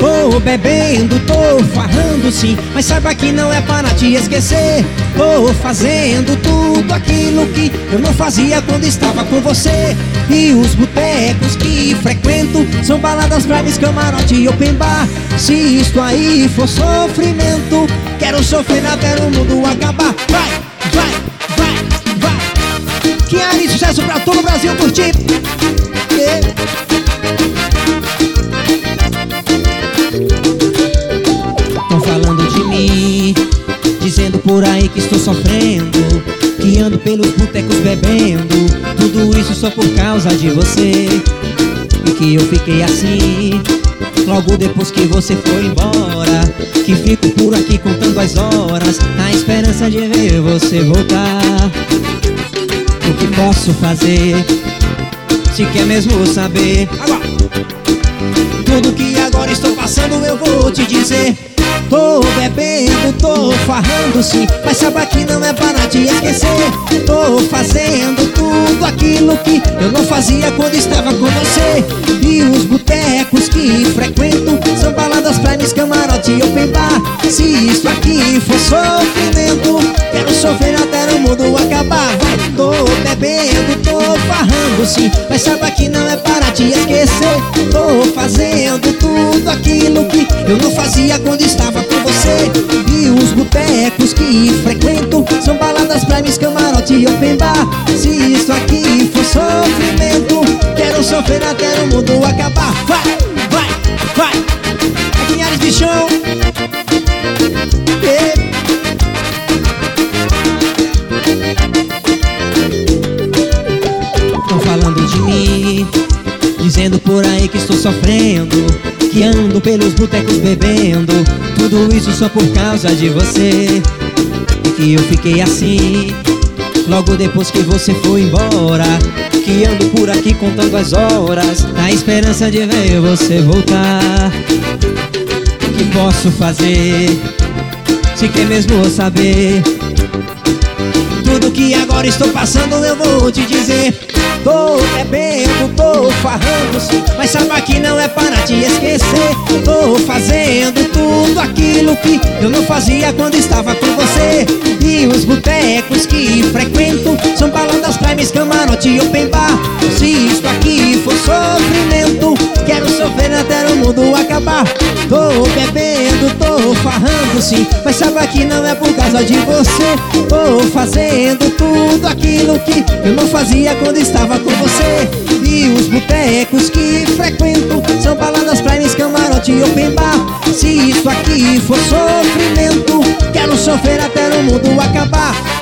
Tô bebendo, tô farrando sim, mas saiba que não é para te esquecer. Tô fazendo tudo aquilo que eu não fazia quando estava com você. E os botecos que frequento são baladas, drives, camarote e open bar. Se isto aí for sofrimento, quero sofrer até o mundo acabar. Vai, vai, vai, vai. Que aí sucesso pra todo o Brasil curtir. Tão falando de mim, dizendo por aí que estou sofrendo, que ando pelos botecos bebendo, tudo isso só por causa de você. E que eu fiquei assim logo depois que você foi embora, que fico por aqui contando as horas, na esperança de ver você voltar. O que posso fazer, se quer mesmo saber? Tudo que agora estou passando eu vou te dizer. Tô bebendo, tô farrando sim, mas saiba que não é para te esquecer. Tô fazendo tudo aquilo que eu não fazia quando estava com você. E os botecos que frequento são baladas, primes, camarote e open bar. Se isso aqui for sofrimento, quero sofrer até o mundo acabar. Tô bebendo, tô farrando sim, mas saiba que não é para te esquecer. Tô fazendo tudo aquilo que eu não fazia quando estava com você. E os botecos que frequento são baladas, primes, camarote e open bar. Se isso aqui for sofrimento, quero sofrer até o mundo acabar. Vai, vai, vai. Aqui em Ares Bichão. Tão falando de mim, dizendo por aí que estou sofrendo, que ando pelos botecos bebendo, tudo isso só por causa de você. E que eu fiquei assim logo depois que você foi embora, que ando por aqui contando as horas, na esperança de ver você voltar. O que posso fazer, se quer mesmo saber? Tudo que agora estou passando eu vou te dizer. Tô bebendo, tô farrando sim, mas saiba que não é para te esquecer. Tô fazendo tudo aquilo que eu não fazia quando estava com você. E os botecos que frequento são baladas, primes, camarote e open bar. Se isso aqui for sofrimento, quero sofrer até o mundo acabar. Tô bebendo, tô farrando sim, mas saiba que não é por causa de você. Tô fazendo tudo aquilo que eu não fazia quando estava com você. E os botecos que frequento são baladas, primes, camarote e open bar. Se isso aqui for sofrimento, quero sofrer até o mundo acabar.